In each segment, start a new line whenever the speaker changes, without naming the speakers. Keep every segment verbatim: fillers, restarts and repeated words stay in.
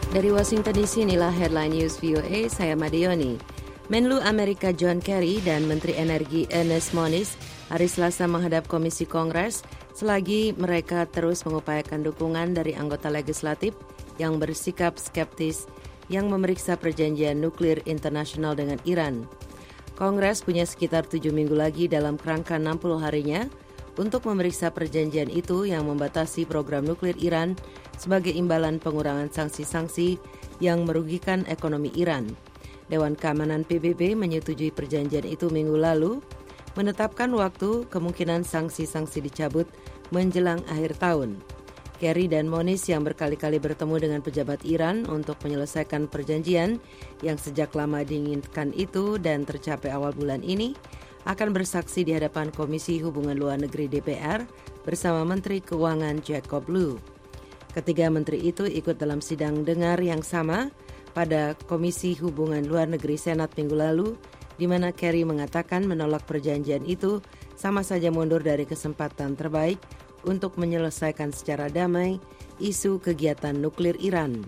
Dari Washington D C, inilah Headline News V O A, saya Madioni. Menlu Amerika John Kerry dan Menteri Energi Ernest Moniz hari Selasa menghadap Komisi Kongres selagi mereka terus mengupayakan dukungan dari anggota legislatif yang bersikap skeptis yang memeriksa perjanjian nuklir internasional dengan Iran. Kongres punya sekitar tujuh minggu lagi dalam kerangka enam puluh harinya untuk memeriksa perjanjian itu yang membatasi program nuklir Iran sebagai imbalan pengurangan sanksi-sanksi yang merugikan ekonomi Iran. Dewan Keamanan P B B menyetujui perjanjian itu minggu lalu, menetapkan waktu kemungkinan sanksi-sanksi dicabut menjelang akhir tahun. Kerry dan Moniz yang berkali-kali bertemu dengan pejabat Iran untuk menyelesaikan perjanjian yang sejak lama diinginkan itu dan tercapai awal bulan ini, akan bersaksi di hadapan Komisi Hubungan Luar Negeri D P R bersama Menteri Keuangan Jacob Lew. Ketiga menteri itu ikut dalam sidang dengar yang sama pada Komisi Hubungan Luar Negeri Senat minggu lalu, di mana Kerry mengatakan menolak perjanjian itu sama saja mundur dari kesempatan terbaik untuk menyelesaikan secara damai isu kegiatan nuklir Iran.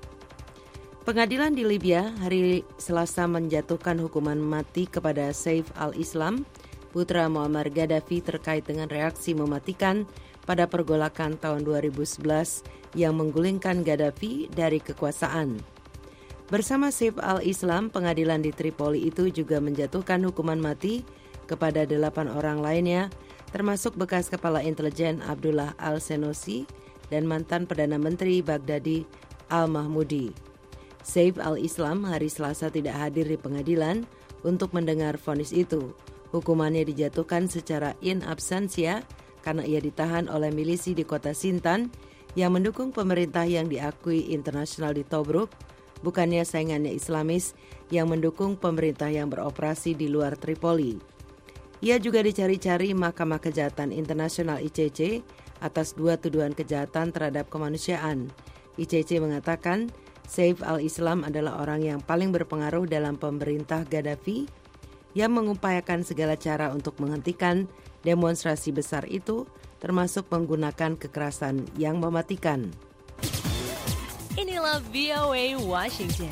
Pengadilan di Libya hari Selasa menjatuhkan hukuman mati kepada Saif al-Islam, putra Muammar Gaddafi terkait dengan reaksi mematikan pada pergolakan tahun dua ribu sebelas yang menggulingkan Gaddafi dari kekuasaan. Bersama Saif al-Islam, pengadilan di Tripoli itu juga menjatuhkan hukuman mati kepada delapan orang lainnya, termasuk bekas kepala intelijen Abdullah al-Senussi dan mantan Perdana Menteri Baghdadi al-Mahmudi. Saif al-Islam hari Selasa tidak hadir di pengadilan untuk mendengar vonis itu. Hukumannya dijatuhkan secara in absentia karena ia ditahan oleh milisi di kota Sintan yang mendukung pemerintah yang diakui internasional di Tobruk, bukannya saingannya Islamis yang mendukung pemerintah yang beroperasi di luar Tripoli. Ia juga dicari-cari Mahkamah Kejahatan Internasional I C C atas dua tuduhan kejahatan terhadap kemanusiaan. I C C mengatakan Saif al-Islam adalah orang yang paling berpengaruh dalam pemerintah Gaddafi yang mengupayakan segala cara untuk menghentikan demonstrasi besar itu, termasuk menggunakan kekerasan yang mematikan.
Inilah V O A Washington.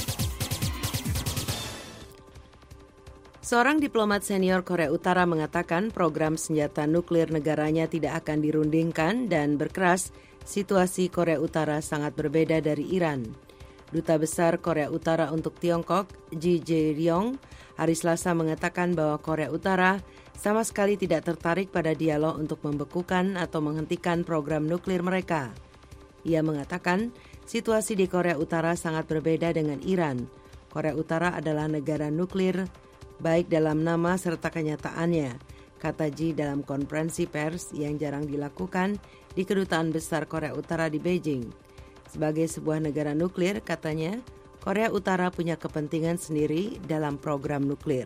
Seorang diplomat senior Korea Utara mengatakan program senjata nuklir negaranya tidak akan dirundingkan dan berkeras situasi Korea Utara sangat berbeda dari Iran. Duta Besar Korea Utara untuk Tiongkok, Ji Jae-ryong, hari Selasa mengatakan bahwa Korea Utara sama sekali tidak tertarik pada dialog untuk membekukan atau menghentikan program nuklir mereka. Ia mengatakan situasi di Korea Utara sangat berbeda dengan Iran. Korea Utara adalah negara nuklir, baik dalam nama serta kenyataannya, kata Ji dalam konferensi pers yang jarang dilakukan di Kedutaan Besar Korea Utara di Beijing. Sebagai sebuah negara nuklir, katanya, Korea Utara punya kepentingan sendiri dalam program nuklir.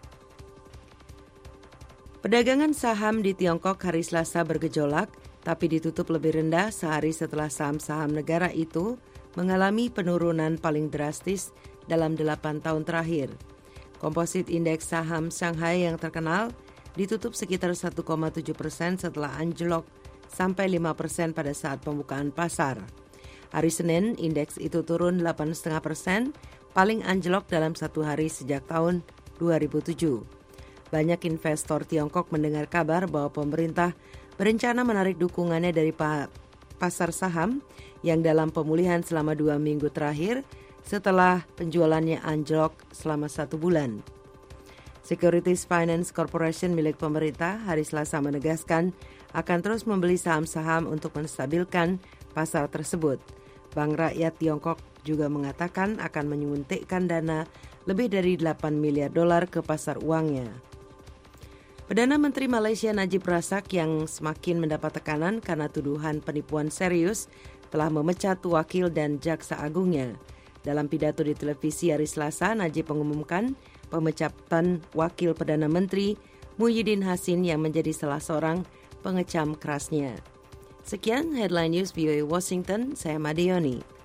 Perdagangan saham di Tiongkok hari Selasa bergejolak, tapi ditutup lebih rendah sehari setelah saham-saham negara itu mengalami penurunan paling drastis dalam delapan tahun terakhir. Komposit indeks saham Shanghai yang terkenal ditutup sekitar satu koma tujuh persen setelah anjlok sampai lima persen pada saat pembukaan pasar. Hari Senin, indeks itu turun delapan koma lima persen, paling anjlok dalam satu hari sejak tahun dua ribu tujuh. Banyak investor Tiongkok mendengar kabar bahwa pemerintah berencana menarik dukungannya dari pa- pasar saham yang dalam pemulihan selama dua minggu terakhir setelah penjualannya anjlok selama satu bulan. Securities Finance Corporation milik pemerintah hari Selasa menegaskan akan terus membeli saham-saham untuk menstabilkan pasar tersebut. Bank Rakyat Tiongkok juga mengatakan akan menyuntikkan dana lebih dari delapan miliar dolar ke pasar uangnya. Perdana Menteri Malaysia Najib Razak yang semakin mendapat tekanan karena tuduhan penipuan serius telah memecat wakil dan jaksa agungnya. Dalam pidato di televisi hari Selasa, Najib mengumumkan pemecatan wakil Perdana Menteri Muhyiddin Hasin yang menjadi salah seorang pengecam kerasnya. Sekian Headline News V O A Washington, saya Madioni.